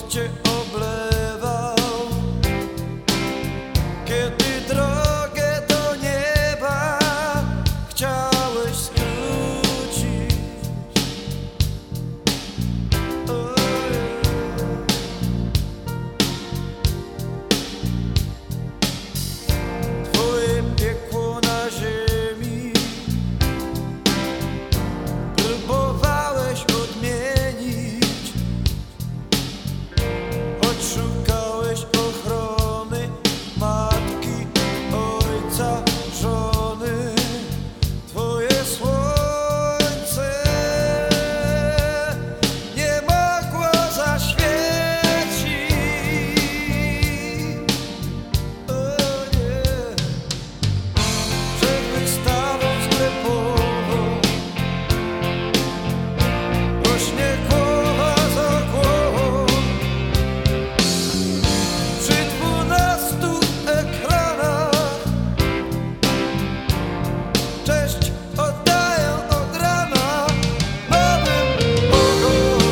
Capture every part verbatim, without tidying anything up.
cię oblewał, kiedy drogę do nieba chciałeś skrócić. Ojej. Twoje piekło na ziemi próbowałeś odmienić, choć szukałeś ochrony matki, ojca, żony. Twoje słońce nie mogło zaświecić. O nie. Przed wystawą sklepową rośnie głowa za głową. Przy dwunastu ekranach cześć oddaję od rana nowym bogom,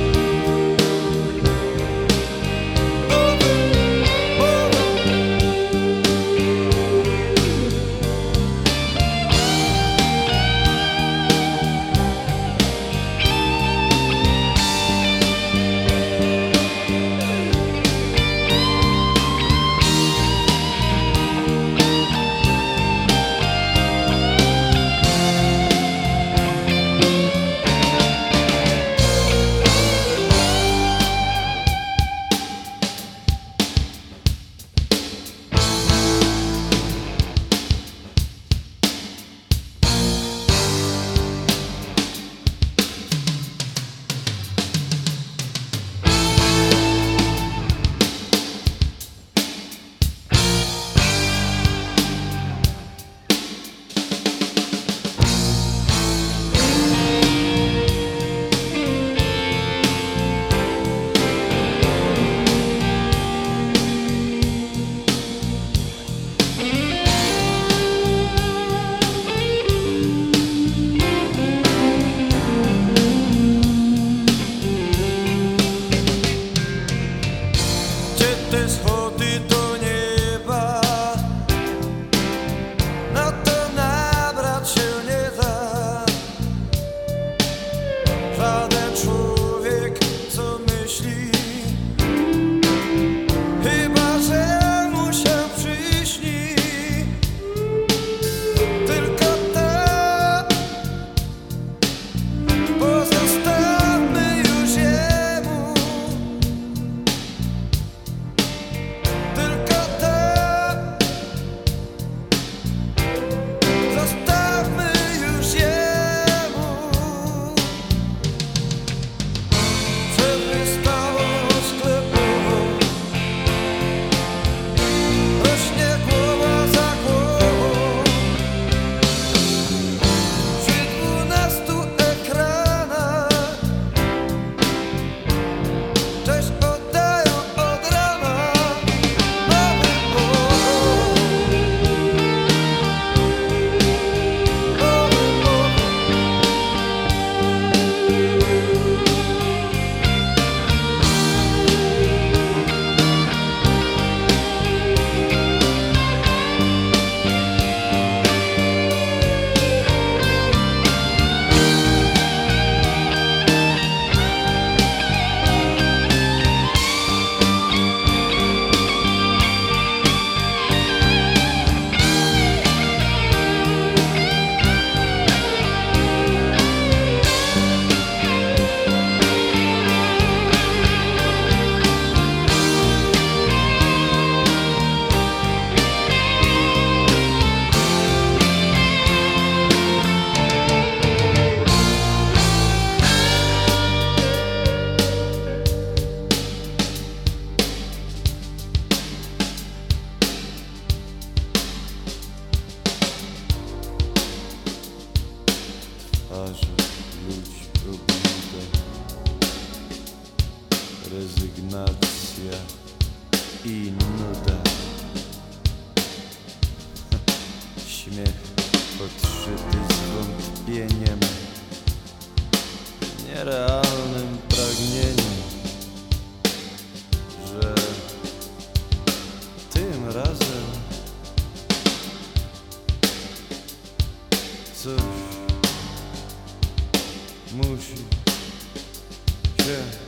nowym bogom. Gdzie te schody do nieba? No to nabrać się nie da. Żaden człowiek, co myśli, chyba że mu się przyśni. Tylko to pozostawmy już jemu. Tylko to zostawmy już jemu. Przed wystawą sklepową rośnie głowa za głową. Przy dwunastu ekranach cześć oddają od rana nowym bogom, nowym bogom. Twarze ludzi obite, rezygnacja i nuda. Śmiech podszyty zwątpieniem, nierealnym pragnieniem. musi się